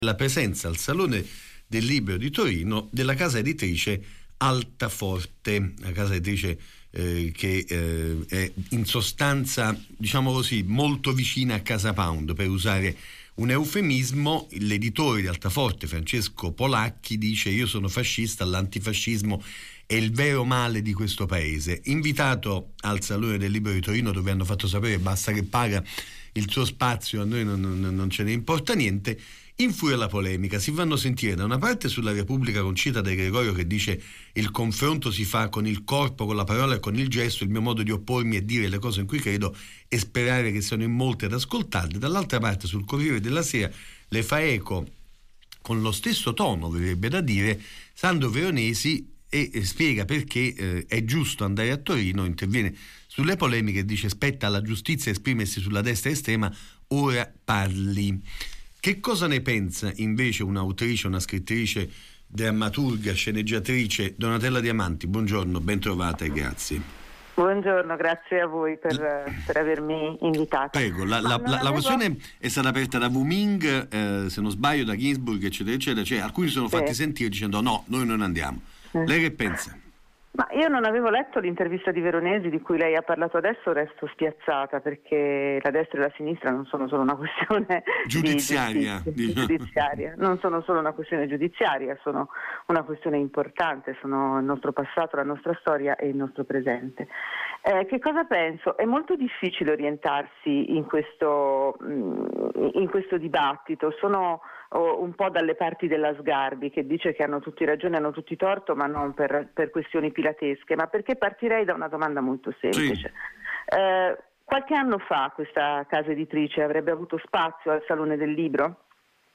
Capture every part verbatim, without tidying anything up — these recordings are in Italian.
la presenza al Salone del Libro di Torino della casa editrice Altaforte, la casa editrice eh, che eh, è in sostanza, diciamo così, molto vicina a Casa Pound, per usare un eufemismo. L'editore di Altaforte, Francesco Polacchi, dice: io sono fascista, l'antifascismo è il vero male di questo paese. Invitato al Salone del Libro di Torino, dove hanno fatto sapere basta che paga il suo spazio, a noi non, non, non ce ne importa niente. Infuria la polemica, si fanno sentire da una parte sulla Repubblica Concita De Gregorio, che dice: il confronto si fa con il corpo, con la parola e con il gesto, il mio modo di oppormi è dire le cose in cui credo e sperare che siano in molti ad ascoltarle. Dall'altra parte, sul Corriere della Sera, le fa eco con lo stesso tono, verrebbe da dire, Sandro Veronesi, e spiega perché eh, è giusto andare a Torino, interviene sulle polemiche e dice: spetta alla giustizia esprimersi sulla destra estrema, ora parli. Che cosa ne pensa invece un'autrice, una scrittrice, drammaturga, sceneggiatrice, Donatella Diamanti? Buongiorno, ben trovata e grazie. Buongiorno, grazie a voi per, per avermi invitato. Prego, la, la, la, avevo... la questione è stata aperta da Wuming, eh, se non sbaglio, da Ginsburg, eccetera, eccetera. Cioè, alcuni sono fatti sì. sentire dicendo: no, noi non andiamo. Sì. Lei che pensa? Ma io non avevo letto l'intervista di Veronesi di cui lei ha parlato adesso, resto spiazzata, perché la destra e la sinistra non sono solo una questione giudiziaria, di giustizia, giudiziaria. Non sono solo una questione giudiziaria, sono una questione importante, sono il nostro passato, la nostra storia e il nostro presente. Eh, che cosa penso? È molto difficile orientarsi in questo, in questo dibattito. Sono un po' dalle parti della Sgarbi, che dice che hanno tutti ragione, hanno tutti torto, ma non per, per questioni pilatesche, ma perché partirei da una domanda molto semplice. Sì. Eh, qualche anno fa questa casa editrice avrebbe avuto spazio al Salone del Libro?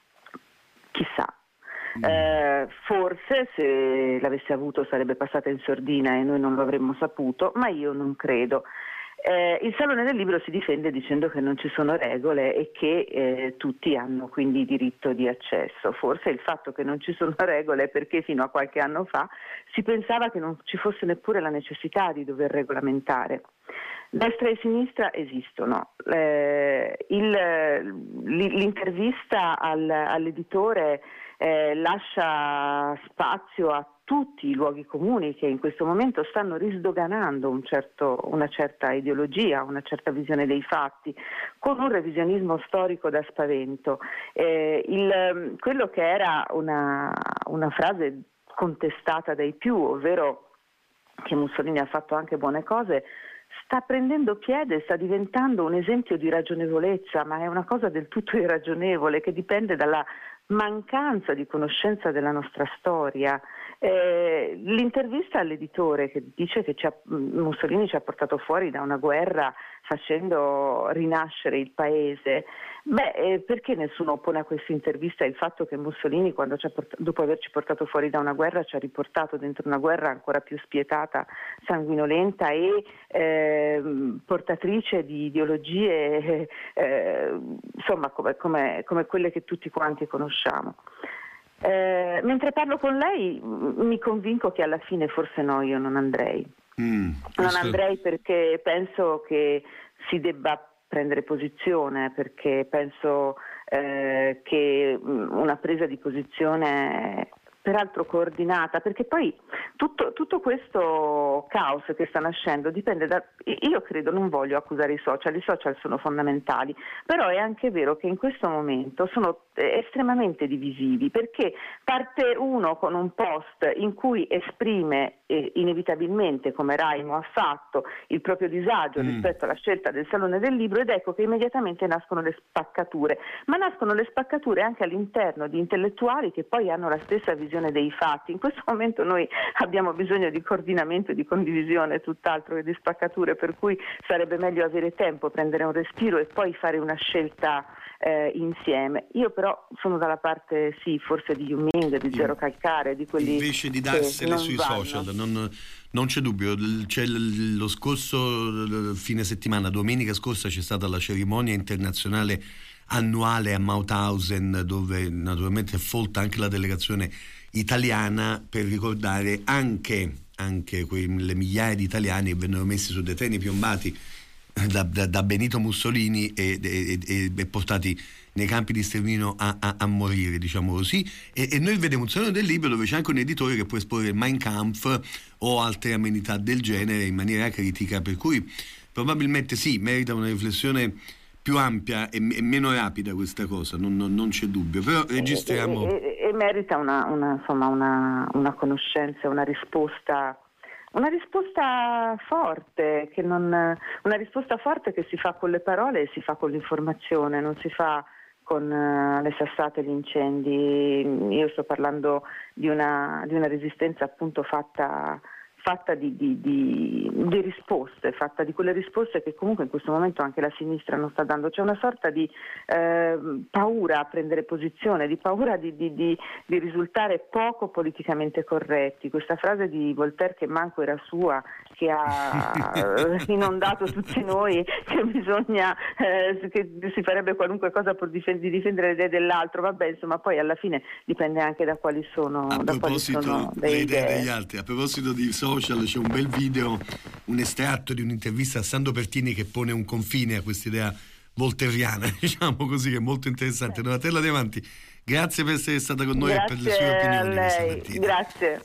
Chissà. Mm. Eh, forse se l'avesse avuto sarebbe passata in sordina e noi non lo avremmo saputo, ma io non credo. Eh, il Salone del Libro si difende dicendo che non ci sono regole e che eh, tutti hanno quindi diritto di accesso. Forse il fatto che non ci sono regole è perché fino a qualche anno fa si pensava che non ci fosse neppure la necessità di dover regolamentare. Destra e sinistra esistono. Eh, il, l'intervista al, all'editore eh, lascia spazio a tutti i luoghi comuni che in questo momento stanno risdoganando un certo, una certa ideologia, una certa visione dei fatti, con un revisionismo storico da spavento. Eh, il, quello che era una, una frase contestata dai più, ovvero che Mussolini ha fatto anche buone cose, sta prendendo piede, sta diventando un esempio di ragionevolezza, ma è una cosa del tutto irragionevole che dipende dalla mancanza di conoscenza della nostra storia. Eh, l'intervista all'editore che dice che ci ha, Mussolini ci ha portato fuori da una guerra facendo rinascere il paese, beh, eh, perché nessuno oppone a questa intervista il fatto che Mussolini, quando ci ha port- dopo averci portato fuori da una guerra, ci ha riportato dentro una guerra ancora più spietata, sanguinolenta e eh, portatrice di ideologie eh, insomma come, come, come quelle che tutti quanti conosciamo. Eh, mentre parlo con lei mi convinco che alla fine forse no, io non andrei. Mm, non andrei perché penso che si debba prendere posizione, perché penso eh, che una presa di posizione peraltro coordinata, perché poi tutto, tutto questo caos che sta nascendo dipende da, io credo, non voglio accusare i social, i social sono fondamentali, però è anche vero che in questo momento sono estremamente divisivi, perché parte uno con un post in cui esprime eh, inevitabilmente, come Raimo ha fatto, il proprio disagio mm. rispetto alla scelta del Salone del Libro, ed ecco che immediatamente nascono le spaccature, ma nascono le spaccature anche all'interno di intellettuali che poi hanno la stessa visione dei fatti. In questo momento noi abbiamo bisogno di coordinamento e di condivisione, tutt'altro che di spaccature, per cui sarebbe meglio avere tempo, prendere un respiro e poi fare una scelta eh, insieme. Io però sono dalla parte, sì, forse di Wuming, di Zero Calcare, di quelli invece di darsele sui vanno. social, non, non c'è dubbio. C'è lo scorso fine settimana, domenica scorsa, c'è stata la cerimonia internazionale annuale a Mauthausen, dove naturalmente è folta anche la delegazione italiana, per ricordare anche, anche quelle migliaia di italiani che vennero messi su dei treni piombati da, da, da Benito Mussolini e, e, e, e portati nei campi di sterminio a, a, a morire, diciamo così, e, e noi vediamo un salone del libro dove c'è anche un editore che può esporre Mein Kampf o altre amenità del genere in maniera critica, per cui probabilmente sì, merita una riflessione più ampia e, e meno rapida questa cosa, non, non, non c'è dubbio, però registriamo... E, e, e merita una, una, insomma, una, una conoscenza, una risposta... Una risposta forte, che non, una risposta forte che si fa con le parole e si fa con l'informazione, non si fa con uh, le sassate, gli incendi. Io sto parlando di una, di una resistenza appunto fatta, fatta di, di, di, di risposte, fatta di quelle risposte che comunque in questo momento anche la sinistra non sta dando. C'è una sorta di eh, paura a prendere posizione, di paura di, di, di, di risultare poco politicamente corretti. Questa frase di Voltaire, che manco era sua, che ha inondato tutti noi, che bisogna eh, che si farebbe qualunque cosa pur difend- di difendere le idee dell'altro, vabbè, insomma, poi alla fine dipende anche da quali sono, a da quali sono le idee idee degli altri. A proposito di social, c'è un bel video, un estratto di un'intervista a Sandro Pertini che pone un confine a quest'idea voltairiana, diciamo così, che è molto interessante. Donatella Diamanti, grazie per essere stata con noi grazie e per le sue opinioni a lei. questa mattina. Grazie.